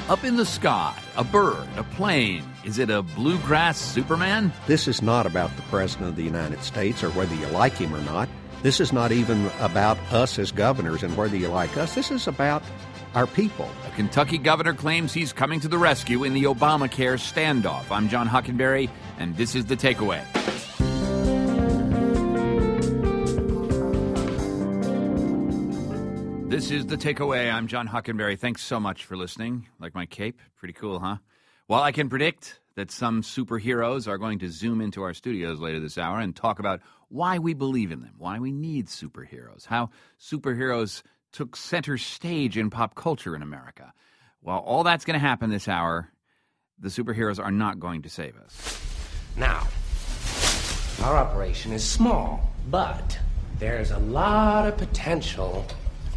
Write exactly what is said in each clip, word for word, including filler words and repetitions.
Up in the sky, a bird, a plane. Is it a bluegrass Superman? This is not about the President of the United States or whether you like him or not. This is not even about us as governors and whether you like us. This is about our people. A Kentucky governor claims he's coming to the rescue in the Obamacare standoff. I'm John Hockenberry, and this is The Takeaway. This is The Takeaway. I'm John Hockenberry. Thanks so much for listening. Like my cape? Pretty cool, huh? Well, I can predict that some superheroes are going to zoom into our studios later this hour and talk about why we believe in them, why we need superheroes, how superheroes took center stage in pop culture in America. Well, all that's going to happen this hour. The superheroes are not going to save us. Now, our operation is small, but there's a lot of potential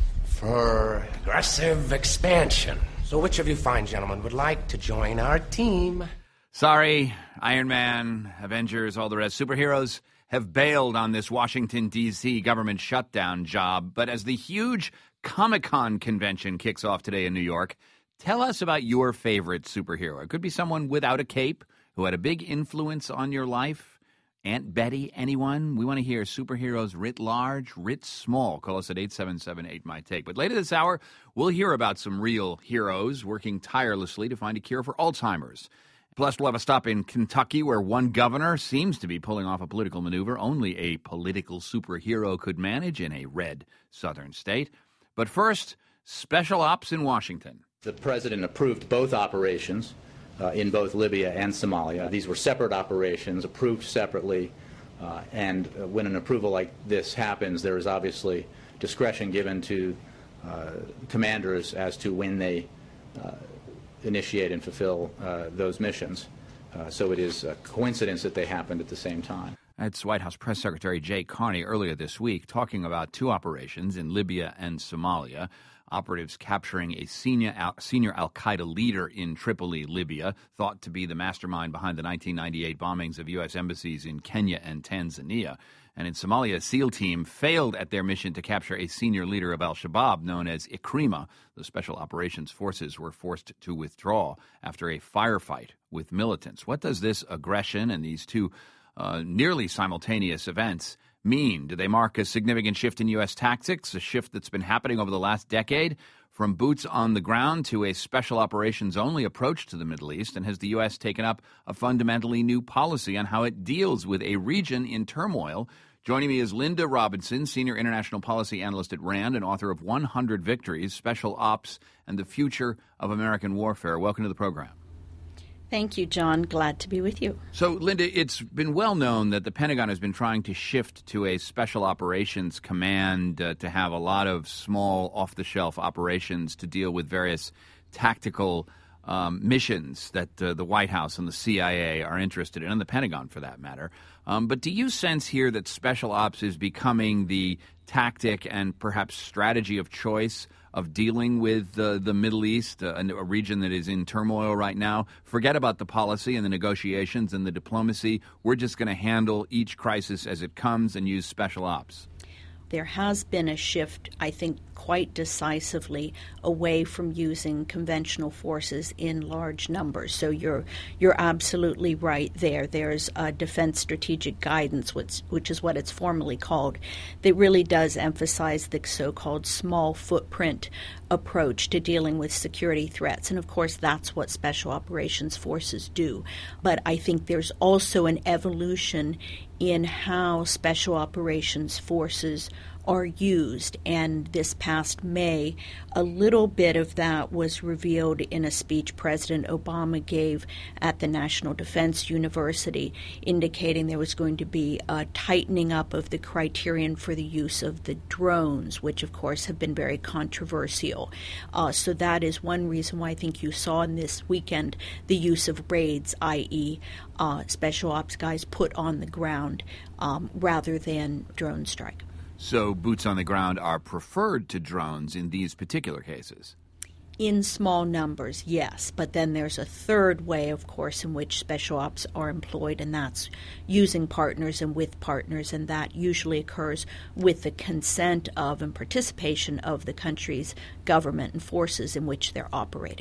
for aggressive expansion. So which of you fine gentlemen would like to join our team? Sorry, Iron Man, Avengers, all the rest. Superheroes have bailed on this Washington, D C government shutdown job. But as the huge Comic-Con convention kicks off today in New York, tell us about your favorite superhero. It could be someone without a cape who had a big influence on your life. Aunt Betty, anyone? We want to hear superheroes writ large, writ small. Call us at eight seven seven eight, M Y T A K E. But later this hour, we'll hear about some real heroes working tirelessly to find a cure for Alzheimer's. Plus, we'll have a stop in Kentucky where one governor seems to be pulling off a political maneuver only a political superhero could manage in a red southern state. But first, special ops in Washington. The president approved both operations. Uh, in both Libya and Somalia. These were separate operations, approved separately, uh, and uh, when an approval like this happens, there is obviously discretion given to uh, commanders as to when they uh, initiate and fulfill uh, those missions. Uh, so it is a coincidence that they happened at the same time. That's White House Press Secretary Jay Carney earlier this week talking about two operations in Libya and Somalia. Operatives capturing a senior Al- senior al-Qaeda leader in Tripoli, Libya, thought to be the mastermind behind the nineteen ninety-eight bombings of U S embassies in Kenya and Tanzania. And in Somalia, a SEAL team failed at their mission to capture a senior leader of al-Shabaab known as Ikrima. The Special Operations Forces were forced to withdraw after a firefight with militants. What does this aggression and these two uh, nearly simultaneous events mean? Do they mark a significant shift in U S tactics, a shift that's been happening over the last decade, from boots on the ground to a special operations-only approach to the Middle East? And has the U S taken up a fundamentally new policy on how it deals with a region in turmoil? Joining me is Linda Robinson, Senior International Policy Analyst at RAND and author of one hundred Victories, Special Ops, and the Future of American Warfare. Welcome to the program. Thank you, John. Glad to be with you. So, Linda, it's been well known that the Pentagon has been trying to shift to a special operations command uh, to have a lot of small, off-the-shelf operations to deal with various tactical um, missions that uh, the White House and the C I A are interested in, and the Pentagon for that matter. Um, but do you sense here that special ops is becoming the tactic and perhaps strategy of choice of dealing with uh, the Middle East, uh, a region that is in turmoil right now? Forget about the policy and the negotiations and the diplomacy. We're just going to handle each crisis as it comes and use special ops. There has been a shift, I think, quite decisively away from using conventional forces in large numbers. So you're you're absolutely right there. There's a Defense Strategic Guidance, which, which is what it's formally called, that really does emphasize the so-called small footprint approach to dealing with security threats. And, of course, that's what Special Operations Forces do. But I think there's also an evolution in how Special Operations Forces are used. And this past May, a little bit of that was revealed in a speech President Obama gave at the National Defense University, indicating there was going to be a tightening up of the criterion for the use of the drones, which, of course, have been very controversial. Uh, so that is one reason why I think you saw in this weekend the use of raids, that is, uh, special ops guys put on the ground um, rather than drone strike. So boots on the ground are preferred to drones in these particular cases? In small numbers, yes. But then there's a third way, of course, in which special ops are employed, and that's using partners and with partners, and that usually occurs with the consent of and participation of the country's government and forces in which they're operating.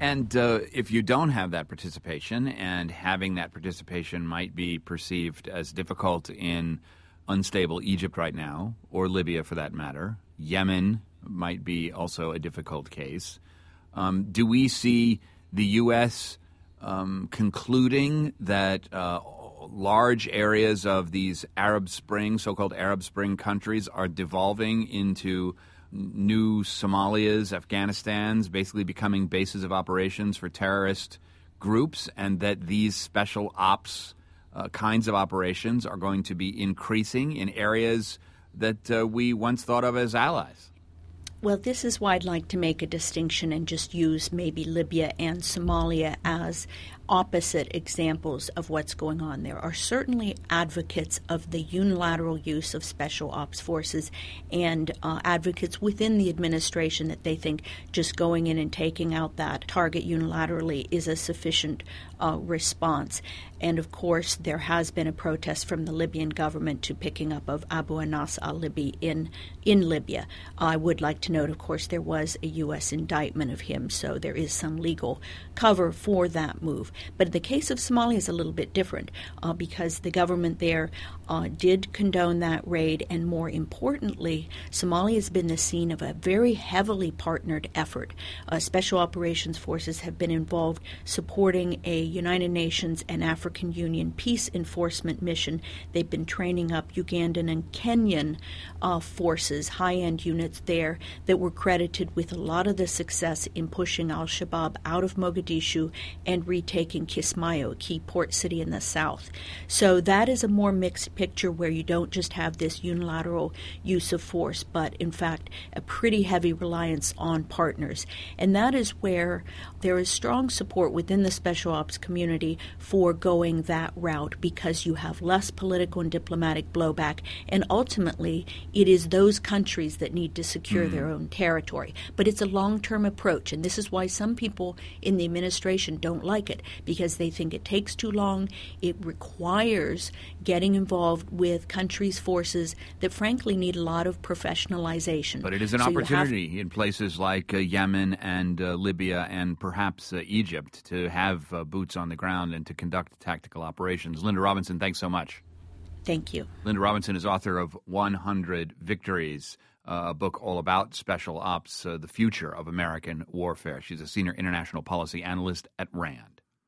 And uh, if you don't have that participation, and having that participation might be perceived as difficult in unstable Egypt right now, or Libya for that matter, Yemen might be also a difficult case. Um, do we see the U S um, concluding that uh, large areas of these Arab Spring, so-called Arab Spring countries are devolving into new Somalias, Afghanistans, basically becoming bases of operations for terrorist groups, and that these special ops uh, kinds of operations are going to be increasing in areas that uh, we once thought of as allies? Well, this is why I'd like to make a distinction and just use maybe Libya and Somalia as opposite examples of what's going on. There are certainly advocates of the unilateral use of special ops forces and uh, advocates within the administration that they think just going in and taking out that target unilaterally is a sufficient uh, response. And of course, there has been a protest from the Libyan government to picking up of Abu Anas al-Libi in, in Libya. I would like to note, of course, there was a U S indictment of him, so there is some legal cover for that move. But the case of Somalia is a little bit different uh, because the government there uh, did condone that raid, and more importantly, Somalia has been the scene of a very heavily partnered effort. Uh, Special Operations Forces have been involved supporting a United Nations and African Union peace enforcement mission. They've been training up Ugandan and Kenyan uh, forces, high-end units there that were credited with a lot of the success in pushing al-Shabaab out of Mogadishu and retaking Kismayo, a key port city in the south. So that is a more mixed picture where you don't just have this unilateral use of force, but in fact a pretty heavy reliance on partners. And that is where there is strong support within the special ops community for going that route, because you have less political and diplomatic blowback, and ultimately it is those countries that need to secure mm. their own territory. But it's a long-term approach, and this is why some people in the administration don't like it, because they think it takes too long. It requires getting involved with countries' forces that frankly need a lot of professionalization. But it is an so opportunity have, in places like uh, Yemen and uh, Libya and perhaps uh, Egypt to have uh, boots on the ground and to conduct tactical operations. Linda Robinson, thanks so much. Thank you. Linda Robinson is author of one hundred Victories, uh, a book all about special ops, uh, the future of American warfare. She's a senior international policy analyst at RAND.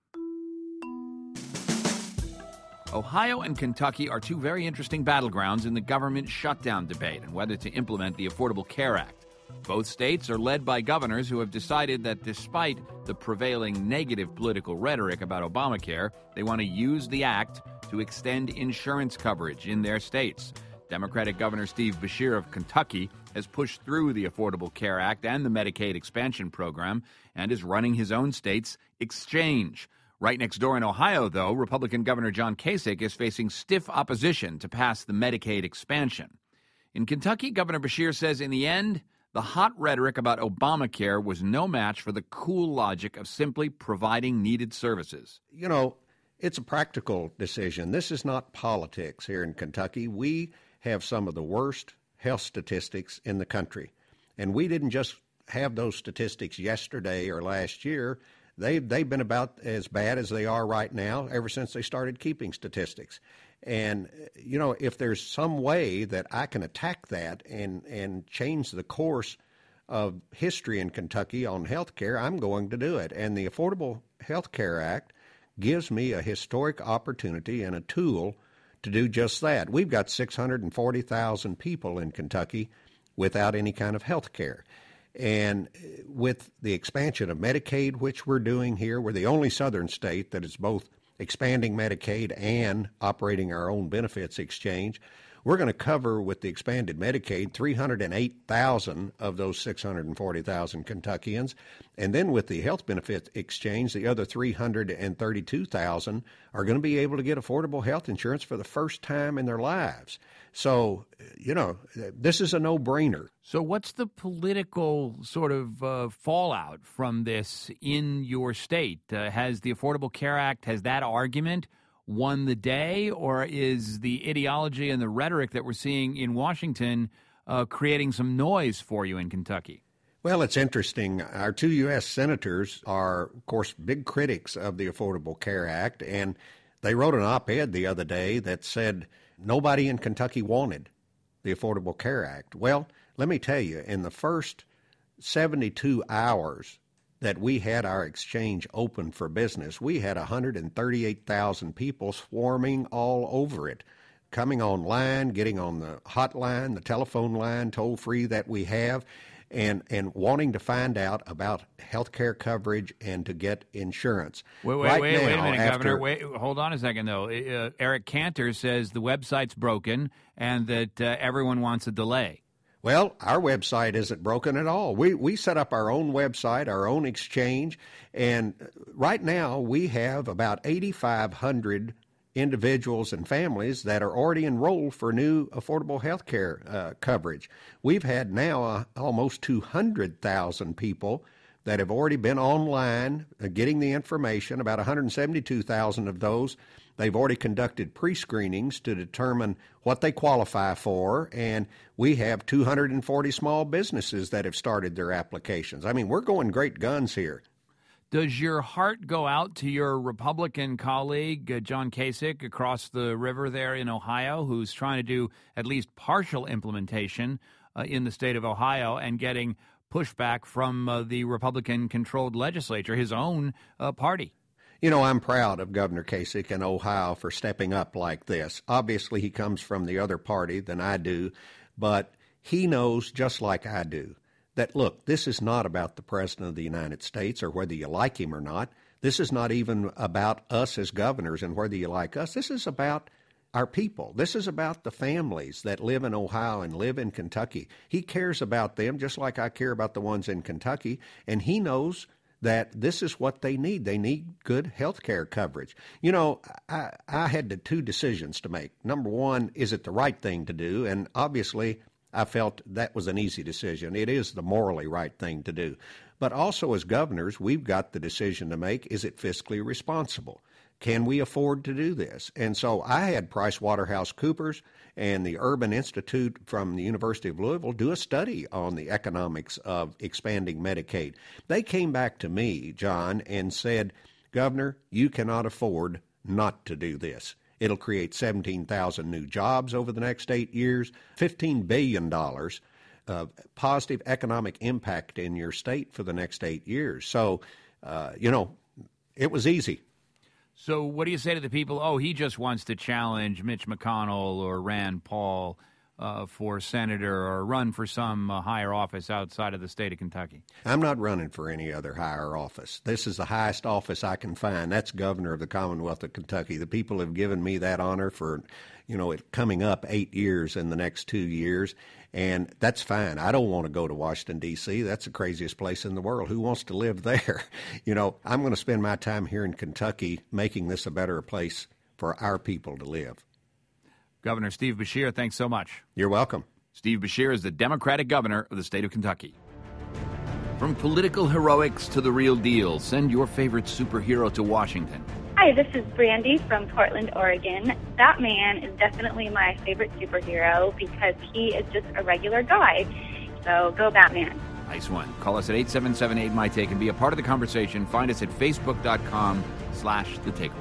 Ohio and Kentucky are two very interesting battlegrounds in the government shutdown debate and whether to implement the Affordable Care Act. Both states are led by governors who have decided that despite the prevailing negative political rhetoric about Obamacare, they want to use the act to extend insurance coverage in their states. Democratic Governor Steve Beshear of Kentucky has pushed through the Affordable Care Act and the Medicaid expansion program and is running his own state's exchange. Right next door in Ohio, though, Republican Governor John Kasich is facing stiff opposition to pass the Medicaid expansion. In Kentucky, Governor Beshear says in the end, the hot rhetoric about Obamacare was no match for the cool logic of simply providing needed services. You know, it's a practical decision. This is not politics here in Kentucky. We have some of the worst health statistics in the country. And we didn't just have those statistics yesterday or last year. They've, they've been about as bad as they are right now ever since they started keeping statistics. And, you know, if there's some way that I can attack that and, and change the course of history in Kentucky on health care, I'm going to do it. And the Affordable Health Care Act gives me a historic opportunity and a tool to do just that. We've got six hundred forty thousand people in Kentucky without any kind of health care. And with the expansion of Medicaid, which we're doing here, we're the only southern state that is both expanding Medicaid and operating our own benefits exchange. We're going to cover with the expanded Medicaid three hundred eight thousand of those six hundred forty thousand Kentuckians. And then with the health benefit exchange, the other three hundred thirty-two thousand are going to be able to get affordable health insurance for the first time in their lives. So, you know, this is a no-brainer. So what's the political sort of uh, fallout from this in your state? Uh, has the Affordable Care Act, has that argument won the day, or is the ideology and the rhetoric that we're seeing in Washington uh, creating some noise for you in Kentucky? Well, it's interesting. Our two U S senators are, of course, big critics of the Affordable Care Act, and they wrote an op-ed the other day that said nobody in Kentucky wanted the Affordable Care Act. Well, let me tell you, in the first seventy-two hours that we had our exchange open for business, we had one hundred thirty-eight thousand people swarming all over it, coming online, getting on the hotline, the telephone line, toll-free that we have, and, and wanting to find out about health care coverage and to get insurance. Wait, wait, right wait, now, wait a minute, after, Governor. Wait, hold on a second, though. Uh, Eric Cantor says the website's broken and that uh, everyone wants a delay. Well, our website isn't broken at all. We we set up our own website, our own exchange, and right now we have about eighty-five hundred individuals and families that are already enrolled for new affordable health care uh, coverage. We've had now uh, almost two hundred thousand people that have already been online uh, getting the information. About one hundred seventy-two thousand of those, they've already conducted pre-screenings to determine what they qualify for, and we have two hundred forty small businesses that have started their applications. I mean, we're going great guns here. Does your heart go out to your Republican colleague, uh, John Kasich, across the river there in Ohio, who's trying to do at least partial implementation uh, in the state of Ohio and getting pushback from uh, the Republican-controlled legislature, his own uh, party? You know, I'm proud of Governor Kasich in Ohio for stepping up like this. Obviously, he comes from the other party than I do, but he knows, just like I do, that, look, this is not about the President of the United States or whether you like him or not. This is not even about us as governors and whether you like us. This is about our people. This is about the families that live in Ohio and live in Kentucky. He cares about them just like I care about the ones in Kentucky, and he knows that this is what they need. They need good health care coverage. You know, I, I had the two decisions to make. Number one, is it the right thing to do? And obviously, I felt that was an easy decision. It is the morally right thing to do. But also as governors, we've got the decision to make, is it fiscally responsible? Can we afford to do this? And so I had PricewaterhouseCoopers and the Urban Institute from the University of Louisville do a study on the economics of expanding Medicaid. They came back to me, John, and said, Governor, you cannot afford not to do this. It'll create seventeen thousand new jobs over the next eight years, fifteen billion dollars of positive economic impact in your state for the next eight years. So, uh, you know, it was easy. So what do you say to the people, oh, he just wants to challenge Mitch McConnell or Rand Paul uh, for senator or run for some uh, higher office outside of the state of Kentucky? I'm not running for any other higher office. This is the highest office I can find. That's governor of the Commonwealth of Kentucky. The people have given me that honor for, you know, it coming up eight years in the next two years, and that's fine. I don't want to go to Washington, D C That's the craziest place in the world. Who wants to live there? You know, I'm going to spend my time here in Kentucky making this a better place for our people to live. Governor Steve Beshear, thanks so much. You're welcome. Steve Beshear is the Democratic governor of the state of Kentucky. From political heroics to the real deal, send your favorite superhero to Washington. Hi, this is Brandy from Portland, Oregon. Batman is definitely my favorite superhero because he is just a regular guy. So go Batman. Nice one. Call us at eight seven seven eight M Y Take and be a part of the conversation. Find us at facebook.com slash the takeaway.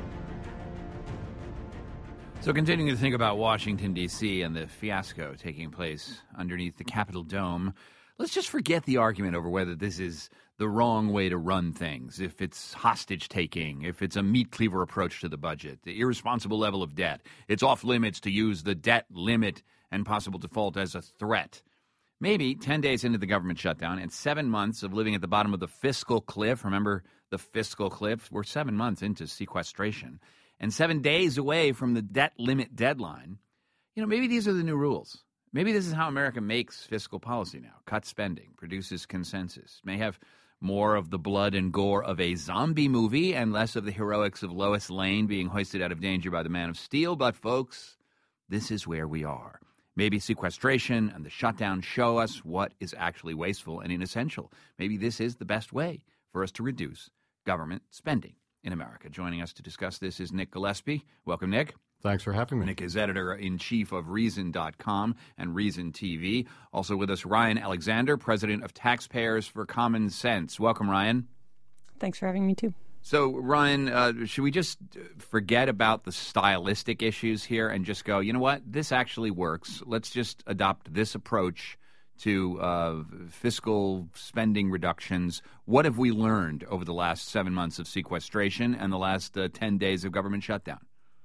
So continuing to think about Washington, D C and the fiasco taking place underneath the Capitol Dome, let's just forget the argument over whether this is the wrong way to run things, if it's hostage-taking, if it's a meat-cleaver approach to the budget, the irresponsible level of debt. It's off limits to use the debt limit and possible default as a threat. Maybe ten days into the government shutdown and seven months of living at the bottom of the fiscal cliff, remember the fiscal cliff? We're seven months into sequestration. And seven days away from the debt limit deadline, you know, maybe these are the new rules. Maybe this is how America makes fiscal policy now. Cuts spending, produces consensus, may have more of the blood and gore of a zombie movie and less of the heroics of Lois Lane being hoisted out of danger by the Man of Steel. But, folks, this is where we are. Maybe sequestration and the shutdown show us what is actually wasteful and inessential. Maybe this is the best way for us to reduce government spending in America. Joining us to discuss this is Nick Gillespie. Welcome, Nick. Thanks for having me. Nick is editor-in-chief of Reason dot com and Reason T V. Also with us, Ryan Alexander, president of Taxpayers for Common Sense. Welcome, Ryan. Thanks for having me, too. So, Ryan, uh, should we just forget about the stylistic issues here and just go, you know what, this actually works. Let's just adopt this approach to uh, fiscal spending reductions. What have we learned over the last seven months of sequestration and the last uh, ten days of government shutdown?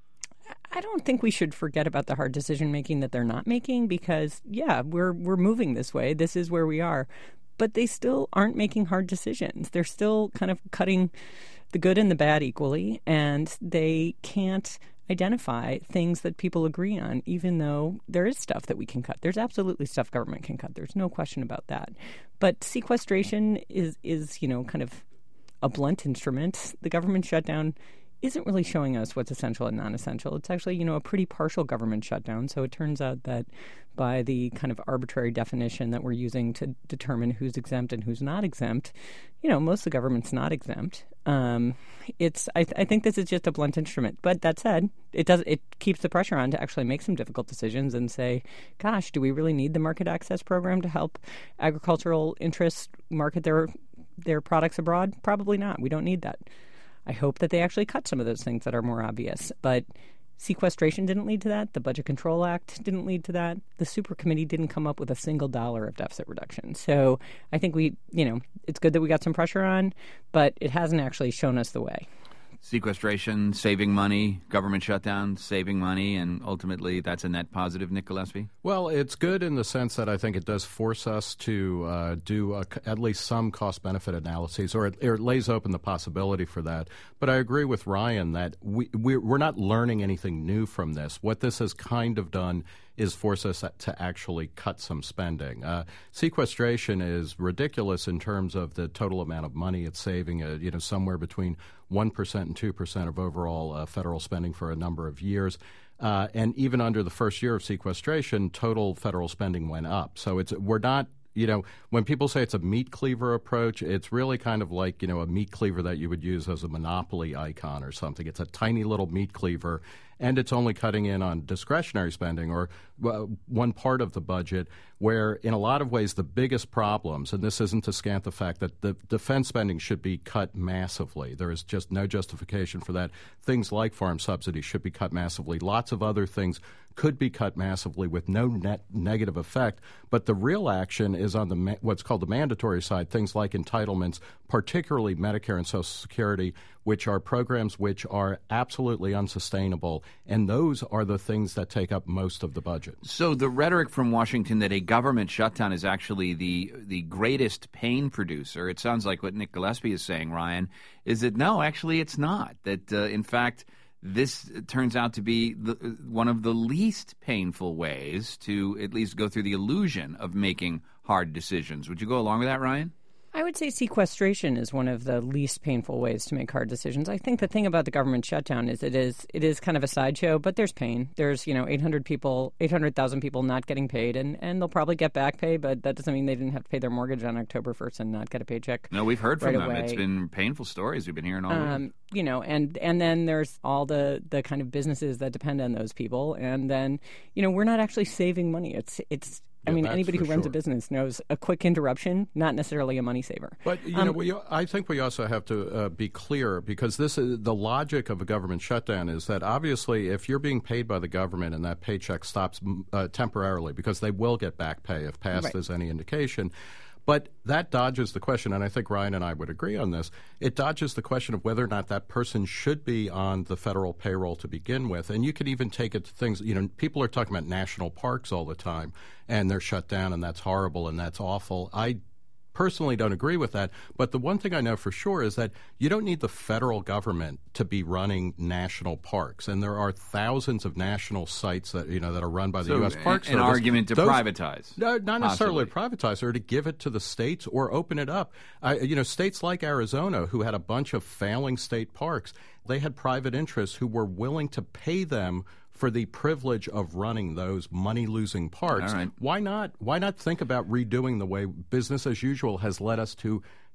I don't think we should forget about the hard decision making that they're not making because, yeah, we're we're moving this way. This is where we are. But they still aren't making hard decisions. They're still kind of cutting the good and the bad equally, and they can't identify things that people agree on, even though there is stuff that we can cut. There's absolutely stuff government can cut. There's no question about that. But sequestration is, is you know, kind of a blunt instrument. The government shutdown isn't really showing us what's essential and non-essential. It's actually, you know, a pretty partial government shutdown. So it turns out that by the kind of arbitrary definition that we're using to determine who's exempt and who's not exempt, you know, most of the government's not exempt. Um, it's I, th- I think this is just a blunt instrument. But that said, it does it keeps the pressure on to actually make some difficult decisions and say, gosh, do we really need the market access program to help agricultural interests market their their products abroad? Probably not. We don't need that. I hope that they actually cut some of those things that are more obvious. But sequestration didn't lead to that. The Budget Control Act didn't lead to that. The super committee didn't come up with a single dollar of deficit reduction. So I think we, you know, it's good that we got some pressure on, but it hasn't actually shown us the way. Sequestration, saving money, government shutdown, saving money, and ultimately that's a net positive, Nick Gillespie? Well, it's good in the sense that I think it does force us to uh, do a, at least some cost-benefit analyses, or it, or it lays open the possibility for that. But I agree with Ryan that we, we're, we're not learning anything new from this. What this has kind of done is force us to actually cut some spending. Uh, sequestration is ridiculous in terms of the total amount of money it's saving, uh, you know, somewhere between one percent and two percent of overall uh, federal spending for a number of years. Uh, and even under the first year of sequestration, total federal spending went up. So it's we're not, you know, when people say it's a meat cleaver approach, it's really kind of like, you know, a meat cleaver that you would use as a Monopoly icon or something. It's a tiny little meat cleaver, and it's only cutting in on discretionary spending or uh, one part of the budget where, in a lot of ways, the biggest problems, and this isn't to scant the fact that the defense spending should be cut massively. There is just no justification for that. Things like farm subsidies should be cut massively. Lots of other things could be cut massively with no net negative effect. But the real action is on the ma- what's called the mandatory side, things like entitlements, particularly Medicare and Social Security, which are programs which are absolutely unsustainable. And those are the things that take up most of the budget. So the rhetoric from Washington that a government shutdown is actually the the greatest pain producer, it sounds like what Nick Gillespie is saying, Ryan, is that no, actually it's not. That, uh, in fact, this turns out to be the, one of the least painful ways to at least go through the illusion of making hard decisions. Would you go along with that, Ryan? I would say sequestration is one of the least painful ways to make hard decisions. I think the thing about the government shutdown is it is it is kind of a sideshow, but there's pain. There's, you know, eight hundred people, eight hundred thousand people not getting paid, and, and they'll probably get back pay, but that doesn't mean they didn't have to pay their mortgage on October first and not get a paycheck. No, we've heard right from them. away. It's been painful stories we've been hearing all over. Um, you know, and, and then there's all the, the kind of businesses that depend on those people, and then, you know, we're not actually saving money. It's it's I Yeah, mean, anybody who runs sure. a business knows a quick interruption, not necessarily a money saver. But, you um, know, we, I think we also have to uh, be clear, because this is the logic of a government shutdown is that obviously if you're being paid by the government and that paycheck stops uh, temporarily, because they will get back pay if past Right. is any indication. But that dodges the question, and I think Ryan and I would agree on this. It dodges the question of whether or not that person should be on the federal payroll to begin with. And you could even take it to things, you know, people are talking about national parks all the time, and they're shut down, and that's horrible, and that's awful. I personally don't agree with that. But the one thing I know for sure is that you don't need the federal government to be running national parks. And there are thousands of national sites that, you know, that are run by the So U S Park an Service. argument to Those- privatize. No, not necessarily possibly. to privatize or to give it to the states or open it up. I, you know, states like Arizona, who had a bunch of failing state parks, they had private interests who were willing to pay them for the privilege of running those money-losing parks. All right. Why not? Why not think about redoing the way business as usual has led us to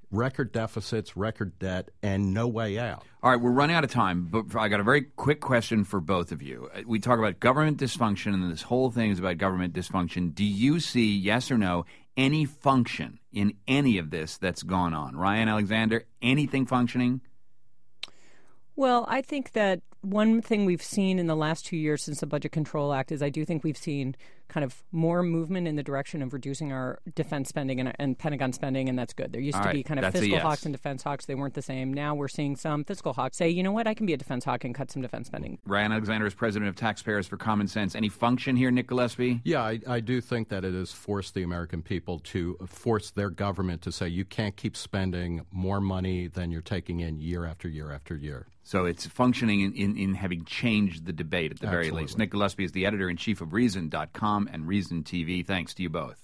record deficits, record debt, and no way out. All right, we're running out of time, but I got a very quick question for both of you. We talk about government dysfunction, and this whole thing is about government dysfunction. Do you see, yes or no, any function in any of this that's gone on? Ryan Alexander, anything functioning? Well, I think that one thing we've seen in the last two years since the Budget Control Act is I do think we've seen kind of more movement in the direction of reducing our defense spending and, and Pentagon spending, and that's good. There used All to right, be kind of that's a fiscal yes. hawks and defense hawks. They weren't the same. Now we're seeing some fiscal hawks say, you know what, I can be a defense hawk and cut some defense spending. Ryan Alexander is president of Taxpayers for Common Sense. Any function here, Nick Gillespie? Yeah, I, I do think that it has forced the American people to force their government to say you can't keep spending more money than you're taking in year after year after year. So it's functioning in, in, in having changed the debate at the very Absolutely. least. Nick Gillespie is the editor-in-chief of Reason dot com and Reason T V. Thanks to you both.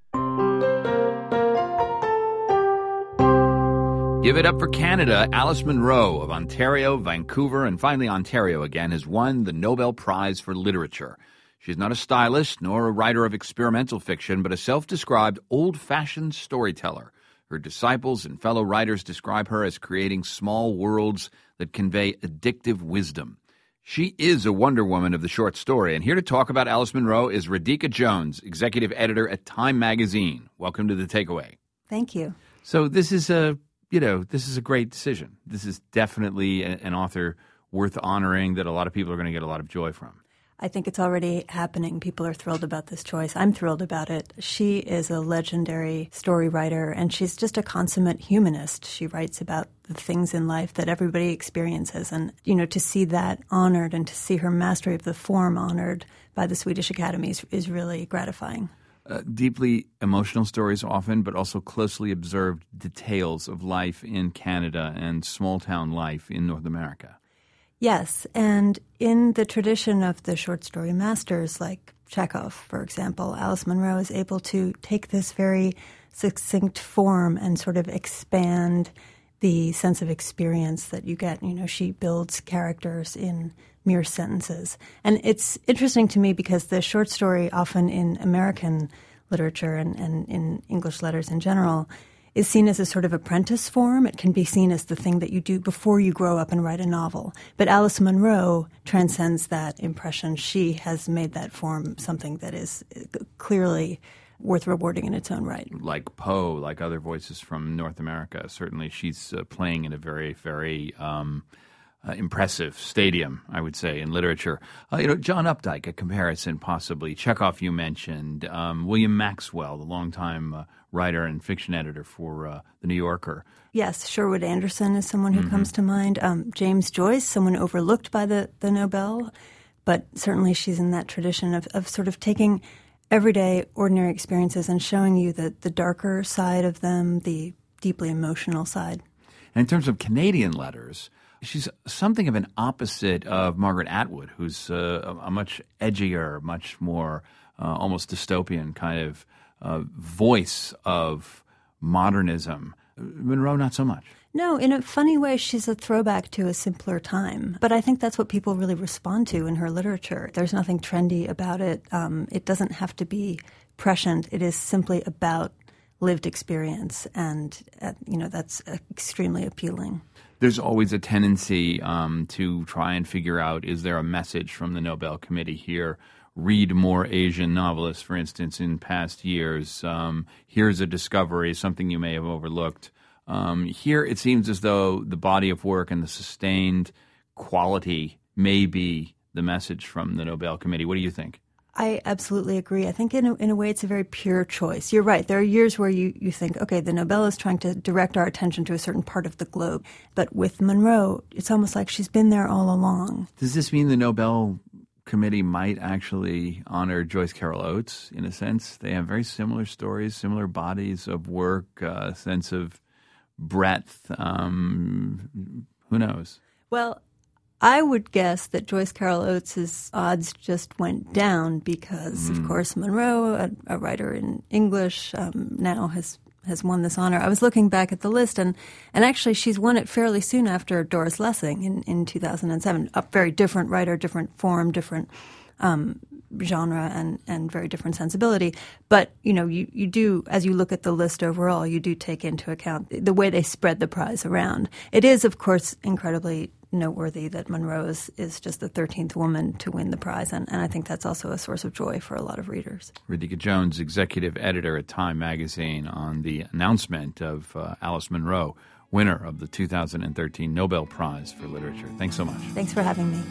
Give it up for Canada. Alice Munro of Ontario, Vancouver, and finally Ontario again has won the Nobel Prize for Literature. She's not a stylist nor a writer of experimental fiction, but a self-described old-fashioned storyteller. Her disciples and fellow writers describe her as creating small worlds that convey addictive wisdom. She is a Wonder Woman of the short story, and here to talk about Alice Munro is Radhika Jones, executive editor at Time Magazine. Welcome to The Takeaway. Thank you. So this is a, you know, this is a great decision. This is definitely a, an author worth honoring that a lot of people are going to get a lot of joy from. I think it's already happening. People are thrilled about this choice. I'm thrilled about it. She is a legendary story writer, and she's just a consummate humanist. She writes about the things in life that everybody experiences. And, you know, to see that honored and to see her mastery of the form honored by the Swedish Academy is, is really gratifying. Uh, deeply emotional stories often, but also closely observed details of life in Canada and small-town life in North America. Yes, and in the tradition of the short story masters like Chekhov, for example, Alice Munro is able to take this very succinct form and sort of expand the sense of experience that you get. You know, she builds characters in mere sentences. And it's interesting to me because the short story often in American literature and, and in English letters in general is seen as a sort of apprentice form. It can be seen as the thing that you do before you grow up and write a novel. But Alice Munro transcends that impression. She has made that form something that is clearly worth rewarding in its own right. Like Poe, like other voices from North America, certainly she's uh, playing in a very, very um, uh, impressive stadium, I would say, in literature. Uh, you know, John Updike, a comparison possibly. Chekhov you mentioned. Um, William Maxwell, the longtime uh, writer and fiction editor for uh, The New Yorker. Yes, Sherwood Anderson is someone who mm-hmm. comes to mind. Um, James Joyce, someone overlooked by the, the Nobel, but certainly she's in that tradition of, of sort of taking everyday, ordinary experiences and showing you the, the darker side of them, the deeply emotional side. And in terms of Canadian letters, she's something of an opposite of Margaret Atwood, who's uh, a, a much edgier, much more uh, almost dystopian kind of uh, voice of modernism. Munro, not so much. No, in a funny way, she's a throwback to a simpler time. But I think that's what people really respond to in her literature. There's nothing trendy about it. Um, it doesn't have to be prescient. It is simply about lived experience, and uh, you know that's uh, extremely appealing. There's always a tendency um, to try and figure out, is there a message from the Nobel Committee here? Read more Asian novelists, for instance, in past years. Um, here's a discovery, something you may have overlooked. Um, here it seems as though the body of work and the sustained quality may be the message from the Nobel Committee. What do you think? I absolutely agree. I think in a, in a way it's a very pure choice. You're right. There are years where you, you think, okay, the Nobel is trying to direct our attention to a certain part of the globe. But with Munro, it's almost like she's been there all along. Does this mean the Nobel Committee might actually honor Joyce Carol Oates in a sense? They have very similar stories, similar bodies of work, a uh, sense of breadth. Um, who knows? Well, I would guess that Joyce Carol Oates' odds just went down because, mm. of course, Munro, a, a writer in English, um, now has has won this honor. I was looking back at the list, and, and actually she's won it fairly soon after Doris Lessing in, in two thousand seven. A very different writer, different form, different um, genre and, and very different sensibility. But, you know, you, you do, as you look at the list overall, you do take into account the way they spread the prize around. It is, of course, incredibly noteworthy that Monroe is, is just the thirteenth woman to win the prize, and, and I think that's also a source of joy for a lot of readers. Radhika Jones, executive editor at Time magazine, on the announcement of uh, Alice Munro, winner of the two thousand thirteen Nobel Prize for Literature. Thanks so much. Thanks for having me.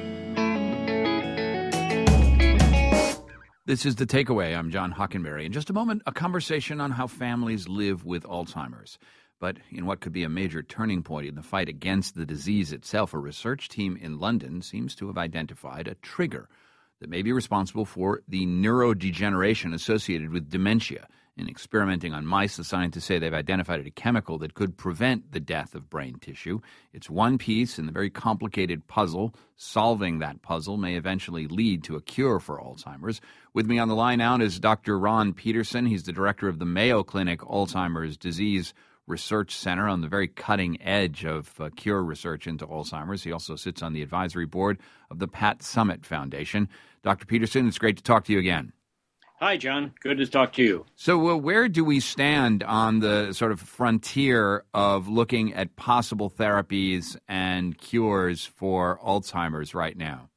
This is The Takeaway. I'm John Hockenberry. In just a moment, a conversation on how families live with Alzheimer's. But in what could be a major turning point in the fight against the disease itself, a research team in London seems to have identified a trigger that may be responsible for the neurodegeneration associated with dementia. In experimenting on mice, the scientists say they've identified a chemical that could prevent the death of brain tissue. It's one piece in the very complicated puzzle. Solving that puzzle may eventually lead to a cure for Alzheimer's. With me on the line now is Doctor Ron Peterson. He's the director of the Mayo Clinic Alzheimer's Disease Research Center, on the very cutting edge of uh, cure research into Alzheimer's. He also sits on the advisory board of the Pat Summitt Foundation. Doctor Peterson, it's great to talk to you again. Hi, John. Good to talk to you. So uh, where do we stand on the sort of frontier of looking at possible therapies and cures for Alzheimer's right now?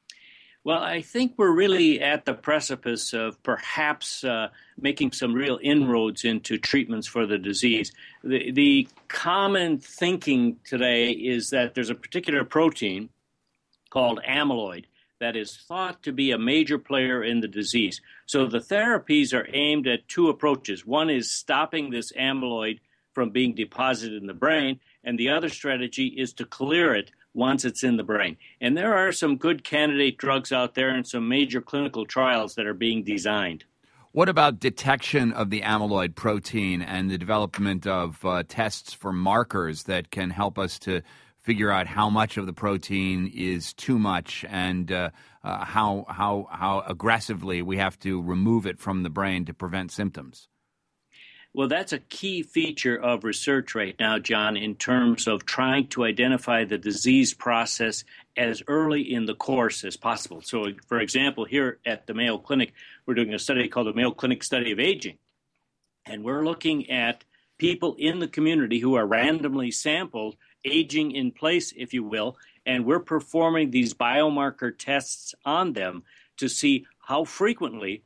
Well, I think we're really at the precipice of perhaps uh, making some real inroads into treatments for the disease. The, the common thinking today is that there's a particular protein called amyloid that is thought to be a major player in the disease. So the therapies are aimed at two approaches. One is stopping this amyloid from being deposited in the brain, and the other strategy is to clear it once it's in the brain. And there are some good candidate drugs out there and some major clinical trials that are being designed. What about detection of the amyloid protein and the development of uh, tests for markers that can help us to figure out how much of the protein is too much and uh, uh, how, how, how aggressively we have to remove it from the brain to prevent symptoms? Well, that's a key feature of research right now, John, in terms of trying to identify the disease process as early in the course as possible. So, for example, here at the Mayo Clinic, we're doing a study called the Mayo Clinic Study of Aging. And we're looking at people in the community who are randomly sampled, aging in place, if you will, and we're performing these biomarker tests on them to see how frequently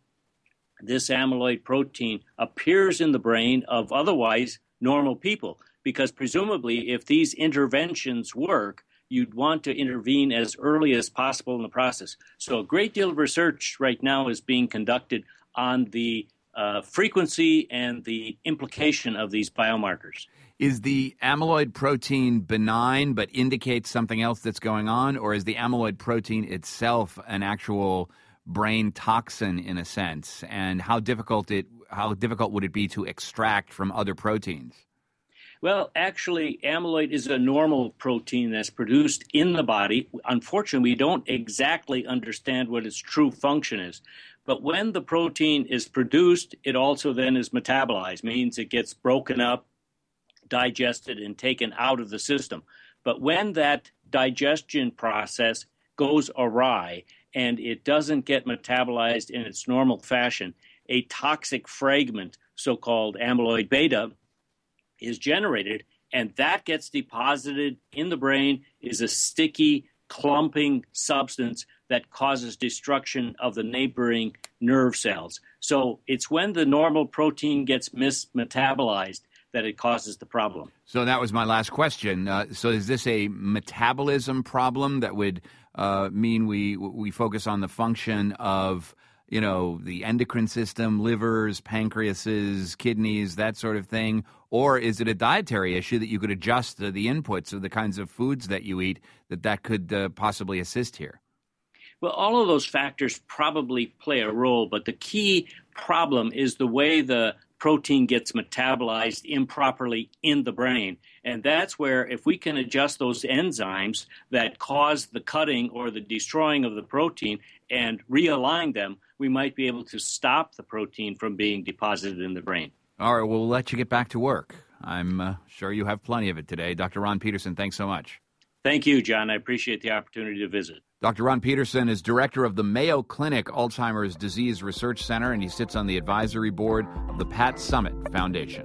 this amyloid protein appears in the brain of otherwise normal people, because presumably if these interventions work, you'd want to intervene as early as possible in the process. So a great deal of research right now is being conducted on the uh, frequency and the implication of these biomarkers. Is the amyloid protein benign but indicates something else that's going on, or is the amyloid protein itself an actual brain toxin in a sense, and how difficult it how difficult would it be to extract from other proteins? Well, actually, amyloid is a normal protein that's produced in the body. Unfortunately, we don't exactly understand what its true function is. But when the protein is produced, it also then is metabolized, means it gets broken up, digested, and taken out of the system. But when that digestion process goes awry, and it doesn't get metabolized in its normal fashion, a toxic fragment, so-called amyloid beta, is generated, and that gets deposited in the brain, is a sticky, clumping substance that causes destruction of the neighboring nerve cells. So it's when the normal protein gets mismetabolized that it causes the problem. So that was my last question. Uh, so is this a metabolism problem that would uh, mean we we focus on the function of, you know, the endocrine system, livers, pancreases, kidneys, that sort of thing? Or is it a dietary issue that you could adjust the, the inputs of the kinds of foods that you eat, that that could uh, possibly assist here? Well, all of those factors probably play a role, but the key problem is the way the protein gets metabolized improperly in the brain. And that's where if we can adjust those enzymes that cause the cutting or the destroying of the protein and realign them, we might be able to stop the protein from being deposited in the brain. All right, well, we'll let you get back to work. I'm uh, sure you have plenty of it today. Doctor Ron Peterson, thanks so much. Thank you, John. I appreciate the opportunity to visit. Doctor Ron Peterson is director of the Mayo Clinic Alzheimer's Disease Research Center, and he sits on the advisory board of the Pat Summitt Foundation.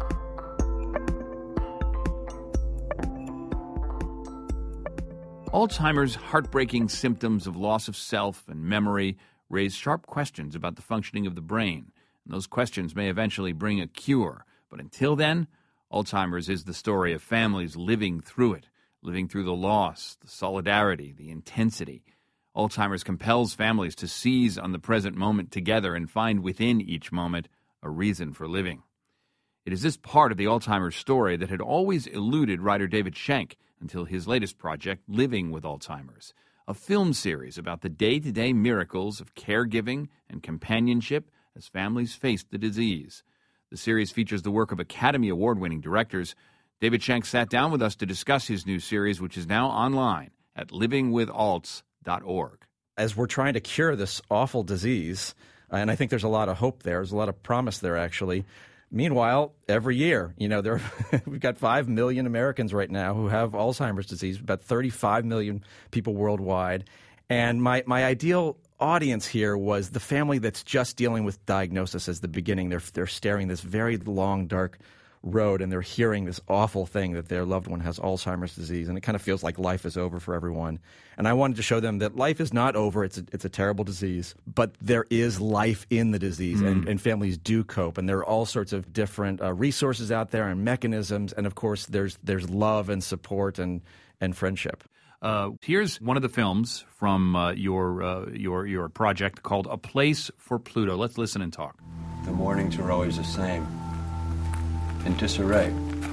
Alzheimer's heartbreaking symptoms of loss of self and memory raise sharp questions about the functioning of the brain. And those questions may eventually bring a cure. But until then, Alzheimer's is the story of families living through it, living through the loss, the solidarity, the intensity. Alzheimer's compels families to seize on the present moment together and find within each moment a reason for living. It is this part of the Alzheimer's story that had always eluded writer David Schenck until his latest project, Living with Alzheimer's, a film series about the day-to-day miracles of caregiving and companionship as families face the disease. The series features the work of Academy Award-winning directors. David Schenck sat down with us to discuss his new series, which is now online at living with alts dot org. As we're trying to cure this awful disease, and I think there's a lot of hope there, there's a lot of promise there, actually. Meanwhile, every year, you know, there we've got five million Americans right now who have Alzheimer's disease, about thirty-five million people worldwide. And my, my ideal audience here was the family that's just dealing with diagnosis as the beginning. They're, they're staring this very long, dark road, and they're hearing this awful thing that their loved one has Alzheimer's disease, and it kind of feels like life is over for everyone. And I wanted to show them that life is not over. It's a, it's a terrible disease, but there is life in the disease, mm. and, and families do cope. And there are all sorts of different uh, resources out there and mechanisms, and of course there's there's love and support and, and friendship. Uh, here's one of the films from uh, your uh, your your project called A Place for Pluto. Let's listen and talk. The mornings are always the same. In disarray.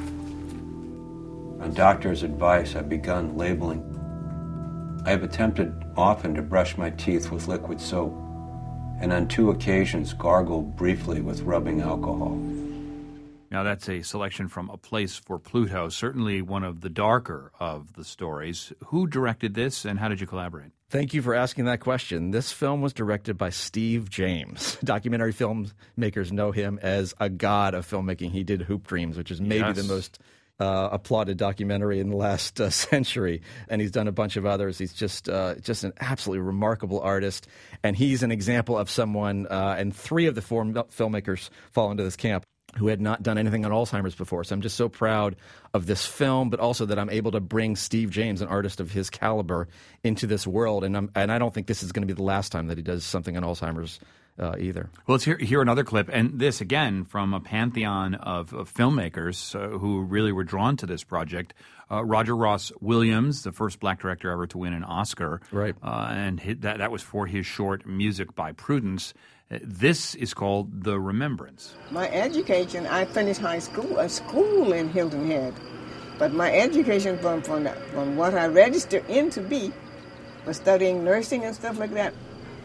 On doctor's advice, I've begun labeling. I have attempted often to brush my teeth with liquid soap, and on two occasions gargled briefly with rubbing alcohol. Now, that's a selection from A Place for Pluto, certainly one of the darker of the stories. Who directed this, and how did you collaborate? Thank you for asking that question. This film was directed by Steve James. Documentary filmmakers know him as a god of filmmaking. He did Hoop Dreams, which is maybe yes. the most uh, applauded documentary in the last uh, century, and he's done a bunch of others. He's just uh, just an absolutely remarkable artist, and he's an example of someone, uh, and three of the four filmmakers fall into this camp, who had not done anything on Alzheimer's before. So I'm just so proud of this film, but also that I'm able to bring Steve James, an artist of his caliber, into this world. And, I'm, and I don't think this is going to be the last time that he does something on Alzheimer's uh, either. Well, let's hear, hear another clip. And this, again, from a pantheon of, of filmmakers uh, who really were drawn to this project. Uh, Roger Ross Williams, the first black director ever to win an Oscar. Right. Uh, and his, that, that was for his short Music by Prudence. This is called The Remembrance. My education, I finished high school, a school in Hilton Head. But my education from, from, from what I registered in to be was studying nursing and stuff like that.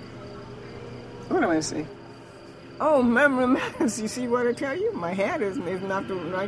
What do I say? Oh, memory matters. You see what I tell you? My head is, is not the right.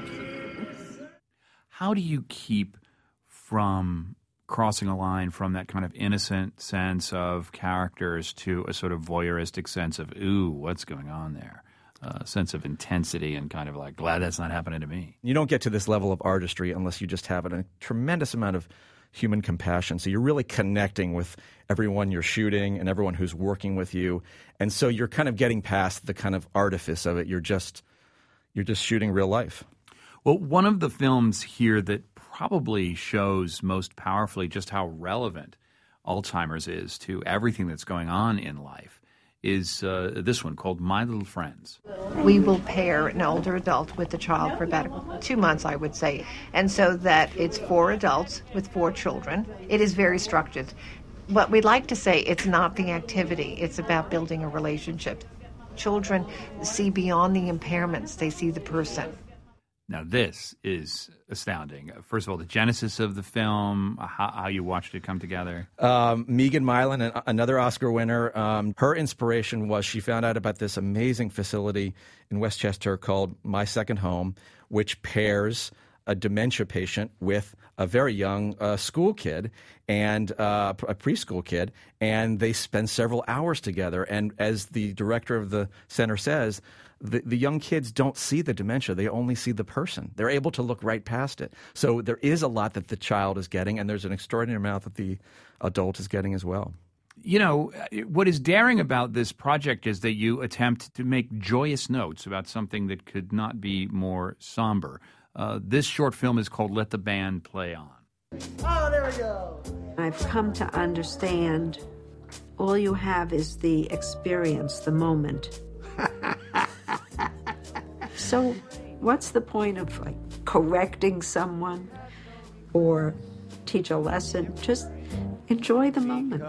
How do you keep from crossing a line from that kind of innocent sense of characters to a sort of voyeuristic sense of, ooh, what's going on there? A uh, sense of intensity and kind of like, glad that's not happening to me. You don't get to this level of artistry unless you just have a tremendous amount of human compassion. So you're really connecting with everyone you're shooting and everyone who's working with you. And so you're kind of getting past the kind of artifice of it. You're just you're just shooting real life. Well, one of the films here that probably shows most powerfully just how relevant Alzheimer's is to everything that's going on in life is uh, this one called My Little Friends. We will pair an older adult with the child for about two months, I would say. And so that it's four adults with four children. It is very structured. But we'd like to say it's not the activity. It's about building a relationship. Children see beyond the impairments. They see the person. Now, this is astounding. First of all, the genesis of the film, how, how you watched it come together. Um, Megan Mylan, another Oscar winner, um, her inspiration was she found out about this amazing facility in Westchester called My Second Home, which pairs a dementia patient with a very young uh, school kid and uh, a preschool kid, and they spend several hours together. And as the director of the center says, the, the young kids don't see the dementia. They only see the person. They're able to look right past it. So there is a lot that the child is getting, and there's an extraordinary amount that the adult is getting as well. You know, what is daring about this project is that you attempt to make joyous notes about something that could not be more somber. Uh, this short film is called Let the Band Play On. Oh, there we go. I've come to understand all you have is the experience, the moment. So what's the point of like correcting someone or teach a lesson? Just enjoy the moment.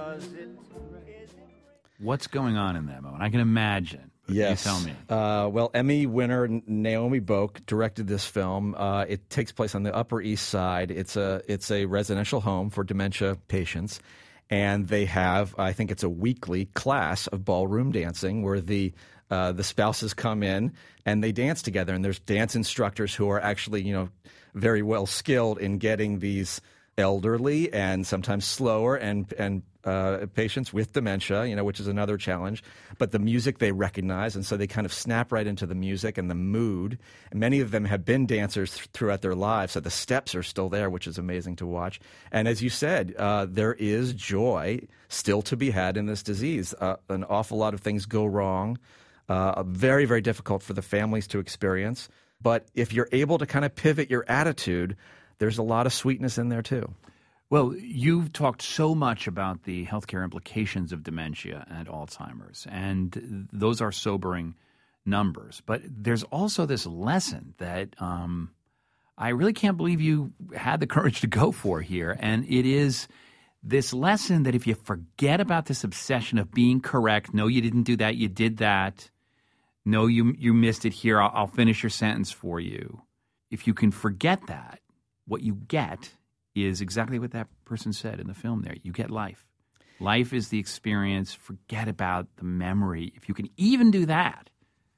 What's going on in that moment? I can imagine. Yes. You tell me. Uh, well, Emmy winner Naomi Boak directed this film. Uh, it takes place on the Upper East Side. It's a it's a residential home for dementia patients, and they have, I think it's a weekly class of ballroom dancing where the uh, the spouses come in and they dance together. And there's dance instructors who are actually, you know, very well skilled in getting these elderly and sometimes slower and and uh, patients with dementia, you know, which is another challenge. But the music they recognize, and so they kind of snap right into the music and the mood. And many of them have been dancers th- throughout their lives, so the steps are still there, which is amazing to watch. And as you said, uh, there is joy still to be had in this disease. Uh, an awful lot of things go wrong, uh, very, very difficult for the families to experience. But if you're able to kind of pivot your attitude, there's a lot of sweetness in there, too. Well, you've talked so much about the healthcare implications of dementia and Alzheimer's, and those are sobering numbers. But there's also this lesson that um, I really can't believe you had the courage to go for here, and it is this lesson that if you forget about this obsession of being correct, no, you didn't do that, you did that, no, you, you missed it here, I'll, I'll finish your sentence for you. If you can forget that, what you get is exactly what that person said in the film there. You get life. Life is the experience. Forget about the memory. If you can even do that,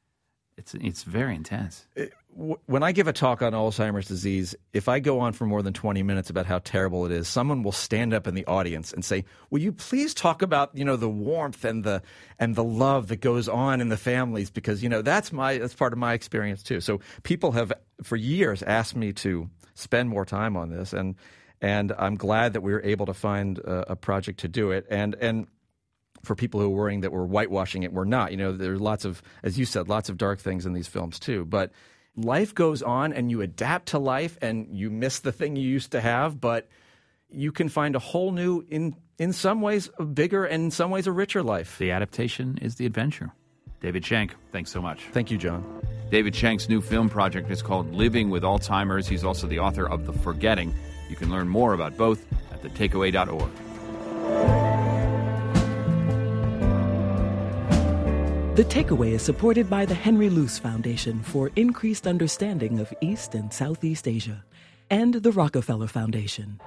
it's it's very intense. It, w- when I give a talk on Alzheimer's disease, if I go on for more than twenty minutes about how terrible it is, someone will stand up in the audience and say, "Will you please talk about, you know, the warmth and the and the love that goes on in the families, because, you know, that's my that's part of my experience too." So people have for years asked me to spend more time on this, and and I'm glad that we were able to find a, a project to do it. And and for people who are worrying that we're whitewashing it, we're not. You know, there's lots of, as you said, lots of dark things in these films too. But life goes on, and you adapt to life, and you miss the thing you used to have, but you can find a whole new, in in some ways, a bigger and in some ways a richer life. The adaptation is the adventure. David Schenk, thanks so much. Thank you, John. David Schenk's new film project is called Living with Alzheimer's. He's also the author of The Forgetting. You can learn more about both at the takeaway dot org. The Takeaway is supported by the Henry Luce Foundation for increased understanding of East and Southeast Asia and the Rockefeller Foundation.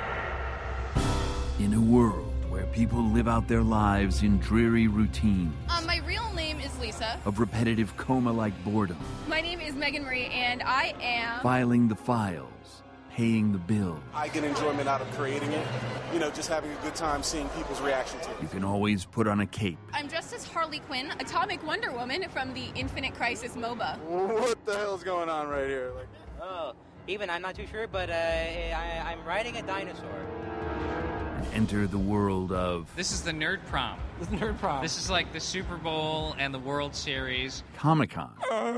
In a world where people live out their lives in dreary routines, Um, my real name is Lisa. of repetitive coma-like boredom, My name is Megan Marie, and I am... filing the files, paying the bill, I get enjoyment out of creating it, you know, just having a good time seeing people's reaction to it. you can always put on a cape. I'm dressed as Harley Quinn, Atomic Wonder Woman from the Infinite Crisis MOBA. What the hell's going on right here? Like, Oh, even I'm not too sure, but uh, I, I'm riding a dinosaur. And enter the world of This is the Nerd Prom. This is Nerd Prom. This is like the Super Bowl and the World Series. Comic-Con.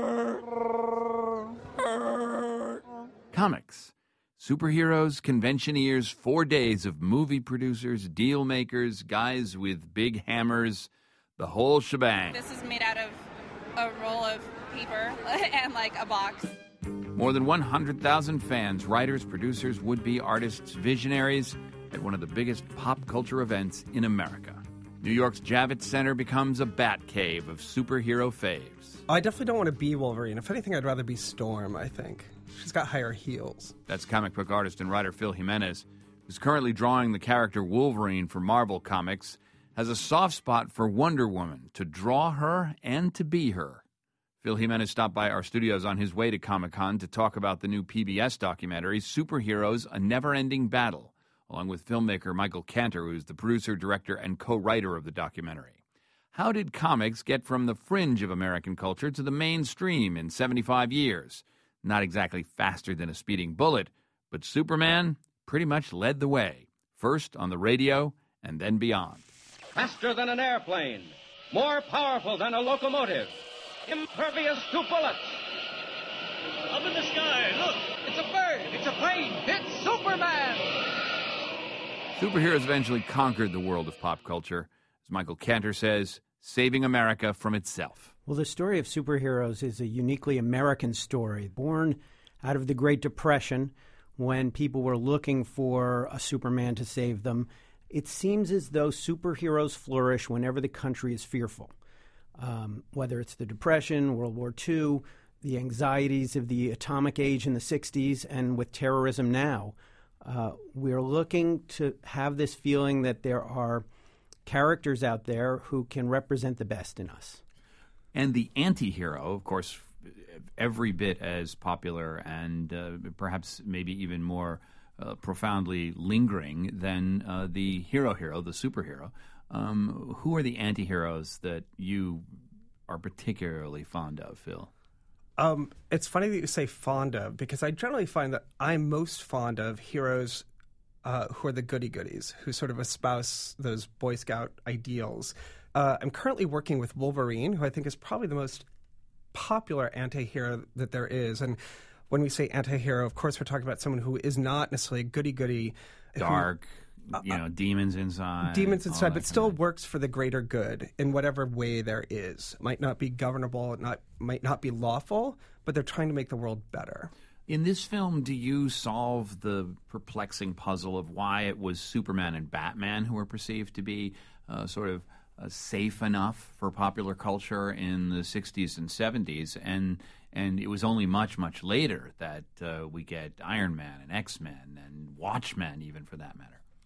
Comics. Superheroes, conventioneers, four days of movie producers, deal makers, guys with big hammers, the whole shebang. This is made out of a roll of paper and like a box. More than one hundred thousand fans, writers, producers, would-be artists, visionaries at one of the biggest pop culture events in America. New York's Javits Center becomes a bat cave of superhero faves. I definitely don't want to be Wolverine. If anything, I'd rather be Storm, I think. She's got higher heels. That's comic book artist and writer Phil Jimenez, who's currently drawing the character Wolverine for Marvel Comics, has a soft spot for Wonder Woman, to draw her and to be her. Phil Jimenez stopped by our studios on his way to Comic-Con to talk about the new P B S documentary, Superheroes, A Never-Ending Battle, along with filmmaker Michael Cantor, who's the producer, director, and co-writer of the documentary. How did comics get from the fringe of American culture to the mainstream in seventy-five years? Not exactly faster than a speeding bullet, but Superman pretty much led the way, first on the radio and then beyond. Faster than an airplane, more powerful than a locomotive, impervious to bullets. Up in the sky, look! It's a bird! It's a plane! It's Superman! Superheroes eventually conquered the world of pop culture, as Michael Cantor says, saving America from itself. Well, the story of superheroes is a uniquely American story, born out of the Great Depression, when people were looking for a Superman to save them. It seems as though superheroes flourish whenever the country is fearful. Um, whether it's the Depression, World War Two, the anxieties of the atomic age in the sixties, and with terrorism now, uh, we're looking to have this feeling that there are characters out there who can represent the best in us. And the anti-hero, of course, every bit as popular and uh, perhaps maybe even more uh, profoundly lingering than uh, the hero-hero, the superhero. Um, who are the anti-heroes that you are particularly fond of, Phil? Um, it's funny that you say fond of, because I generally find that I'm most fond of heroes uh, who are the goody-goodies, who sort of espouse those Boy Scout ideals. Uh, I'm currently working with Wolverine, who I think is probably the most popular anti-hero that there is. And when we say anti-hero, of course, we're talking about someone who is not necessarily a goody-goody. Dark. Who, You know, demons inside. Demons inside, but still works for the greater good in whatever way there is. It might not be governable, it not, might not be lawful, but they're trying to make the world better. In this film, do you solve the perplexing puzzle of why it was Superman and Batman who were perceived to be uh, sort of uh, safe enough for popular culture in the sixties and seventies, and and it was only much, much later that uh, we get Iron Man and X-Men and Watchmen, even for that matter?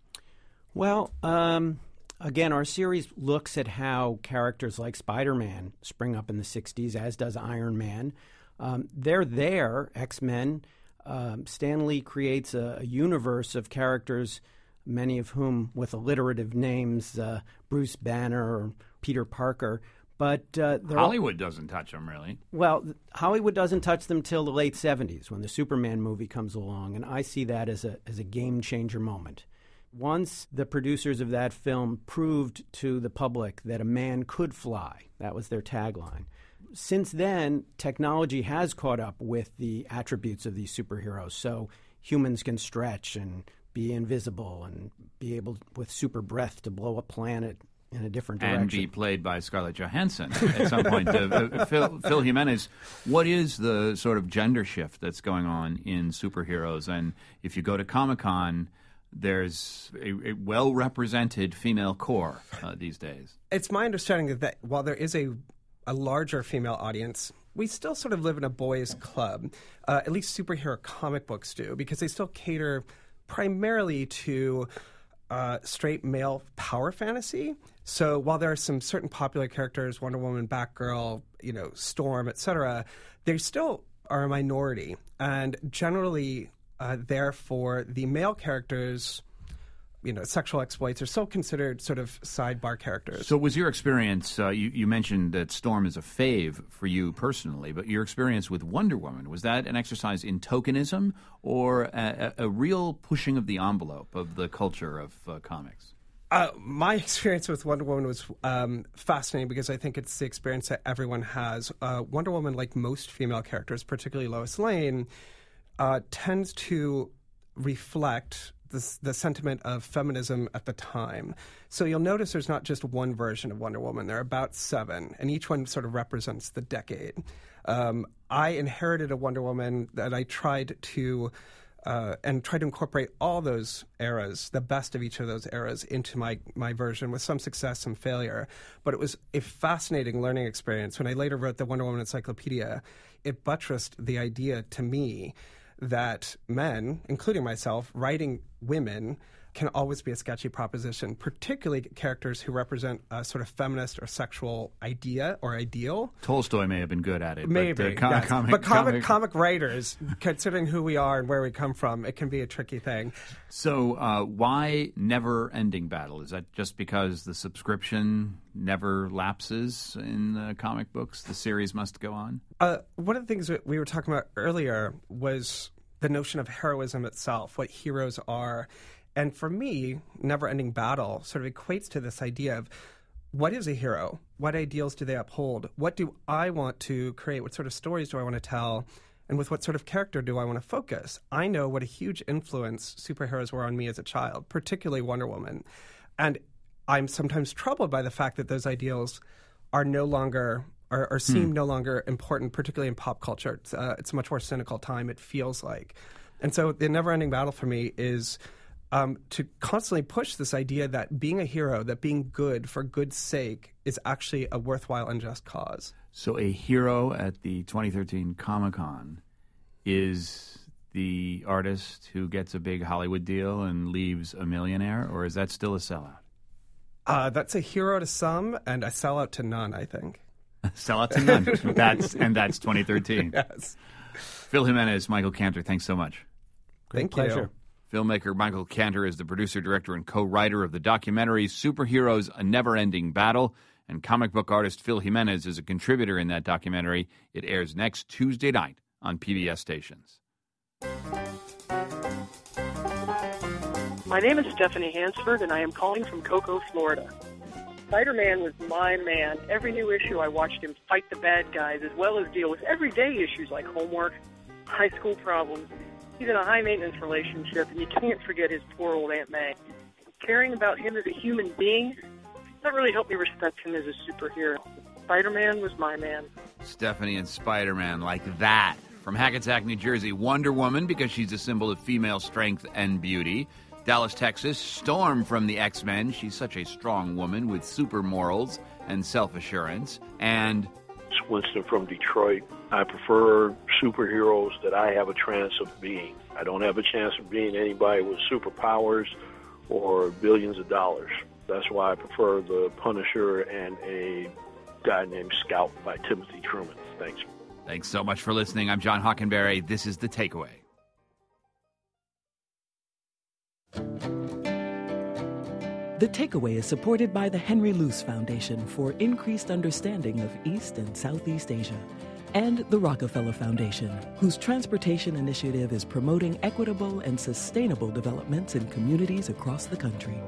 Well, um, again, our series looks at how characters like Spider-Man spring up in the sixties, as does Iron Man. Um, they're there, X-Men. Um, Stan Lee creates a, a universe of characters, many of whom with alliterative names, uh, Bruce Banner or Peter Parker. But uh, Hollywood all, doesn't touch them, really. Well, Hollywood doesn't touch them till the late seventies, when the Superman movie comes along, and I see that as a as a game-changer moment. Once the producers of that film proved to the public that a man could fly, that was their tagline. Since then, technology has caught up with the attributes of these superheroes. So humans can stretch and be invisible and be able, with super breath, to blow a planet in a different direction. And be played by Scarlett Johansson at some point. Uh, uh, Phil, Phil Jimenez, what is the sort of gender shift that's going on in superheroes? And if you go to Comic-Con, there's a, a well-represented female core uh, these days. It's my understanding that, that while there is a, a larger female audience, we still sort of live in a boys' club. Uh, at least superhero comic books do, because they still cater primarily to uh, straight male power fantasy. So while there are some certain popular characters, Wonder Woman, Batgirl, you know, Storm, et cetera, they still are a minority. And generally, Uh, therefore, the male characters, you know, sexual exploits are still considered sort of sidebar characters. So was your experience, uh, you, you mentioned that Storm is a fave for you personally, but your experience with Wonder Woman, was that an exercise in tokenism or a, a, a real pushing of the envelope of the culture of uh, comics? Uh, my experience with Wonder Woman was um, fascinating because I think it's the experience that everyone has. Uh, Wonder Woman, like most female characters, particularly Lois Lane, Uh, tends to reflect this, the sentiment of feminism at the time. So you'll notice there's not just one version of Wonder Woman. There are about seven, and each one sort of represents the decade. Um, I inherited a Wonder Woman that I tried to uh, and tried to incorporate all those eras, the best of each of those eras, into my, my version with some success, some failure. But it was a fascinating learning experience. When I later wrote the Wonder Woman Encyclopedia, it buttressed the idea to me that men, including myself, writing women, can always be a sketchy proposition, particularly characters who represent a sort of feminist or sexual idea or ideal. Tolstoy may have been good at it. Maybe, but, uh, com- yes. comic, but comic, comic... comic writers, considering who we are and where we come from, it can be a tricky thing. So uh, why never-ending battle? Is that just because the subscription never lapses in the comic books? The series must go on? Uh, one of the things that we were talking about earlier was the notion of heroism itself, what heroes are. And for me, Never-Ending Battle sort of equates to this idea of what is a hero? What ideals do they uphold? What do I want to create? What sort of stories do I want to tell? And with what sort of character do I want to focus? I know what a huge influence superheroes were on me as a child, particularly Wonder Woman. And I'm sometimes troubled by the fact that those ideals are no longer, or, or seem hmm. no longer important, particularly in pop culture. It's, uh, it's a much more cynical time, it feels like. And so the Never-Ending Battle for me is um, to constantly push this idea that being a hero, that being good for good's sake is actually a worthwhile and just cause. So a hero at the twenty thirteen Comic-Con is the artist who gets a big Hollywood deal and leaves a millionaire, or is that still a sellout? Uh, that's a hero to some and a sellout to none, I think. Sellout to none. That's and that's twenty thirteen. Yes. Phil Jimenez, Michael Cantor, thanks so much. Great Thank pleasure. you. Filmmaker Michael Cantor is the producer, director, and co-writer of the documentary Superheroes, A Never-Ending Battle, and comic book artist Phil Jimenez is a contributor in that documentary. It airs next Tuesday night on P B S stations. My name is Stephanie Hansford, and I am calling from Cocoa, Florida. Spider-Man was my man. Every new issue, I watched him fight the bad guys as well as deal with everyday issues like homework, high school problems, even a high-maintenance relationship, and you can't forget his poor old Aunt May. Caring about him as a human being, that really helped me respect him as a superhero. Spider-Man was my man. Stephanie and Spider-Man, like that. From Hackensack, New Jersey, Wonder Woman, because she's a symbol of female strength and beauty. Dallas, Texas, Storm from the X-Men. She's such a strong woman with super morals and self-assurance. And it's Winston from Detroit. I prefer superheroes that I have a chance of being. I don't have a chance of being anybody with superpowers or billions of dollars. That's why I prefer the Punisher and a guy named Scout by Timothy Truman. Thanks. Thanks so much for listening. I'm John Hockenberry. This is The Takeaway. The Takeaway is supported by the Henry Luce Foundation for increased understanding of East and Southeast Asia, and the Rockefeller Foundation, whose transportation initiative is promoting equitable and sustainable developments in communities across the country.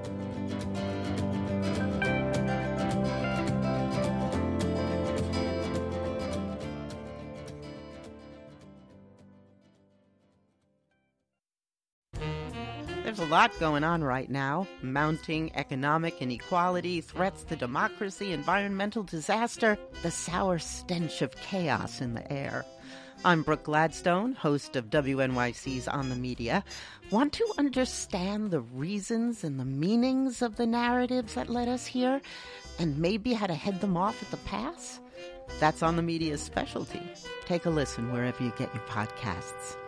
There's a lot going on right now. Mounting economic inequality, threats to democracy, environmental disaster, the sour stench of chaos in the air. I'm Brooke Gladstone, host of W N Y C's On the Media. Want to understand the reasons and the meanings of the narratives that led us here, and maybe how to head them off at the pass? That's On the Media's specialty. Take a listen wherever you get your podcasts.